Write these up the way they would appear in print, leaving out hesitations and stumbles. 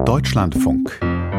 Deutschlandfunk.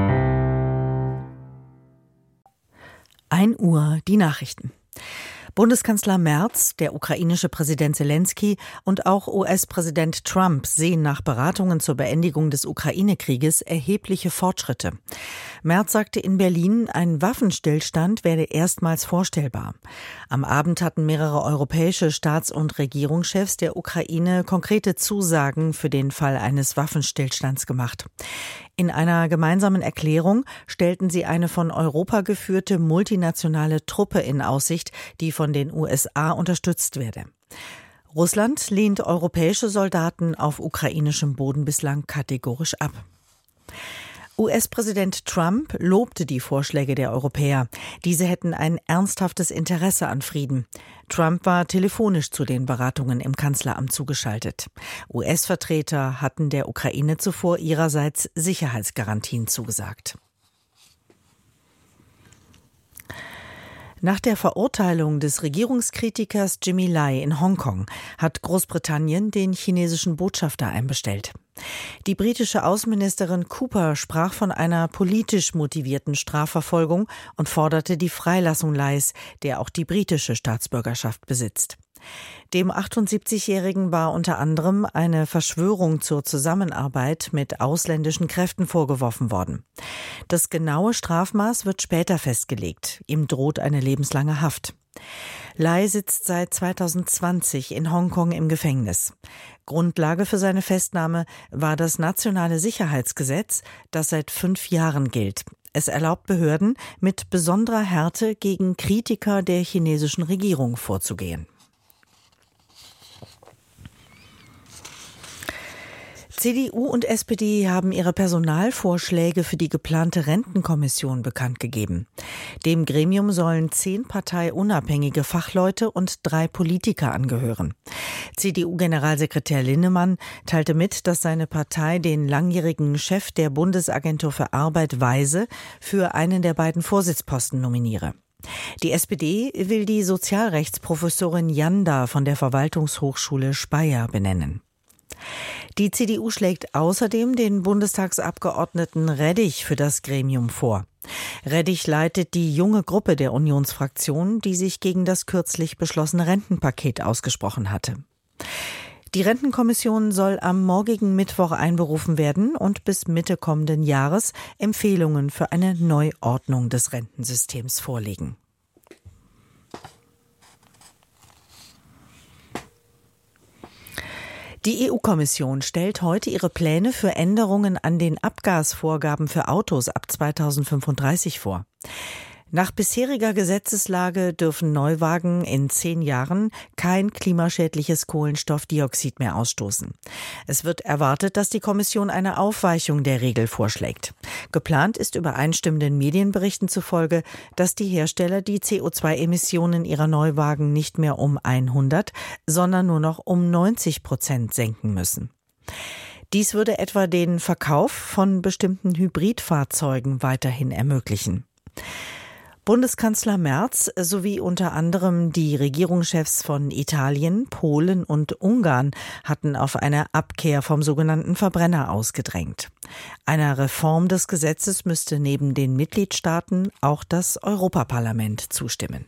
1 Uhr, die Nachrichten. Bundeskanzler Merz, der ukrainische Präsident Selenskyj und auch US-Präsident Trump sehen nach Beratungen zur Beendigung des Ukraine-Krieges erhebliche Fortschritte. Merz sagte in Berlin, ein Waffenstillstand werde erstmals vorstellbar. Am Abend hatten mehrere europäische Staats- und Regierungschefs der Ukraine konkrete Zusagen für den Fall eines Waffenstillstands gemacht. In einer gemeinsamen Erklärung stellten sie eine von Europa geführte multinationale Truppe in Aussicht, die von den USA unterstützt werde. Russland lehnt europäische Soldaten auf ukrainischem Boden bislang kategorisch ab. US-Präsident Trump lobte die Vorschläge der Europäer. Diese hätten ein ernsthaftes Interesse an Frieden. Trump war telefonisch zu den Beratungen im Kanzleramt zugeschaltet. US-Vertreter hatten der Ukraine zuvor ihrerseits Sicherheitsgarantien zugesagt. Nach der Verurteilung des Regierungskritikers Jimmy Lai in Hongkong hat Großbritannien den chinesischen Botschafter einbestellt. Die britische Außenministerin Cooper sprach von einer politisch motivierten Strafverfolgung und forderte die Freilassung Lais, der auch die britische Staatsbürgerschaft besitzt. Dem 78-Jährigen war unter anderem eine Verschwörung zur Zusammenarbeit mit ausländischen Kräften vorgeworfen worden. Das genaue Strafmaß wird später festgelegt. Ihm droht eine lebenslange Haft. Lai sitzt seit 2020 in Hongkong im Gefängnis. Grundlage für seine Festnahme war das Nationale Sicherheitsgesetz, das seit 5 Jahren gilt. Es erlaubt Behörden, mit besonderer Härte gegen Kritiker der chinesischen Regierung vorzugehen. CDU und SPD haben ihre Personalvorschläge für die geplante Rentenkommission bekannt gegeben. Dem Gremium sollen 10 parteiunabhängige Fachleute und 3 Politiker angehören. CDU-Generalsekretär Linnemann teilte mit, dass seine Partei den langjährigen Chef der Bundesagentur für Arbeit Weise für einen der beiden Vorsitzposten nominiere. Die SPD will die Sozialrechtsprofessorin Janda von der Verwaltungshochschule Speyer benennen. Die CDU schlägt außerdem den Bundestagsabgeordneten Reddich für das Gremium vor. Reddich leitet die junge Gruppe der Unionsfraktion, die sich gegen das kürzlich beschlossene Rentenpaket ausgesprochen hatte. Die Rentenkommission soll am morgigen Mittwoch einberufen werden und bis Mitte kommenden Jahres Empfehlungen für eine Neuordnung des Rentensystems vorlegen. Die EU-Kommission stellt heute ihre Pläne für Änderungen an den Abgasvorgaben für Autos ab 2035 vor. Nach bisheriger Gesetzeslage dürfen Neuwagen in 10 Jahren kein klimaschädliches Kohlenstoffdioxid mehr ausstoßen. Es wird erwartet, dass die Kommission eine Aufweichung der Regel vorschlägt. Geplant ist übereinstimmenden Medienberichten zufolge, dass die Hersteller die CO2-Emissionen ihrer Neuwagen nicht mehr um 100, sondern nur noch um 90% senken müssen. Dies würde etwa den Verkauf von bestimmten Hybridfahrzeugen weiterhin ermöglichen. Bundeskanzler Merz sowie unter anderem die Regierungschefs von Italien, Polen und Ungarn hatten auf eine Abkehr vom sogenannten Verbrenner ausgedrängt. Einer Reform des Gesetzes müsste neben den Mitgliedstaaten auch das Europaparlament zustimmen.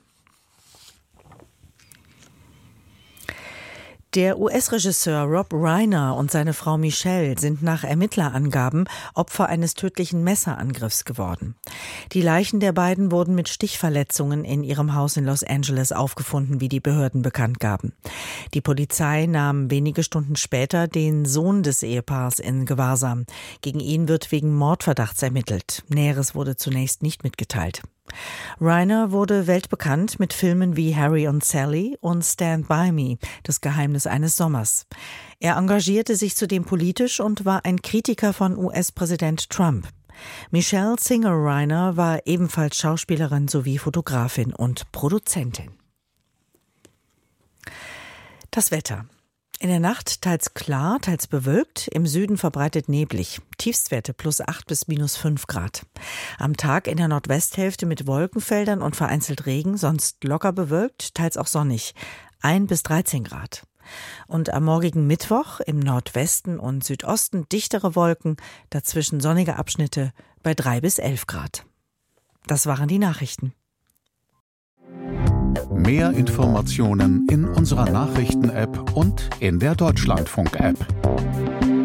Der US-Regisseur Rob Reiner und seine Frau Michelle sind nach Ermittlerangaben Opfer eines tödlichen Messerangriffs geworden. Die Leichen der beiden wurden mit Stichverletzungen in ihrem Haus in Los Angeles aufgefunden, wie die Behörden bekannt gaben. Die Polizei nahm wenige Stunden später den Sohn des Ehepaars in Gewahrsam. Gegen ihn wird wegen Mordverdachts ermittelt. Näheres wurde zunächst nicht mitgeteilt. Reiner wurde weltbekannt mit Filmen wie Harry und Sally und Stand By Me, das Geheimnis eines Sommers. Er engagierte sich zudem politisch und war ein Kritiker von US-Präsident Trump. Michelle Singer Reiner war ebenfalls Schauspielerin sowie Fotografin und Produzentin. Das Wetter. In der Nacht teils klar, teils bewölkt, im Süden verbreitet neblig. Tiefstwerte +8 bis -5 Grad. Am Tag in der Nordwesthälfte mit Wolkenfeldern und vereinzelt Regen, sonst locker bewölkt, teils auch sonnig. 1 bis 13 Grad. Und am morgigen Mittwoch im Nordwesten und Südosten dichtere Wolken, dazwischen sonnige Abschnitte bei 3 bis 11 Grad. Das waren die Nachrichten. Mehr Informationen in unserer Nachrichten-App und in der Deutschlandfunk-App.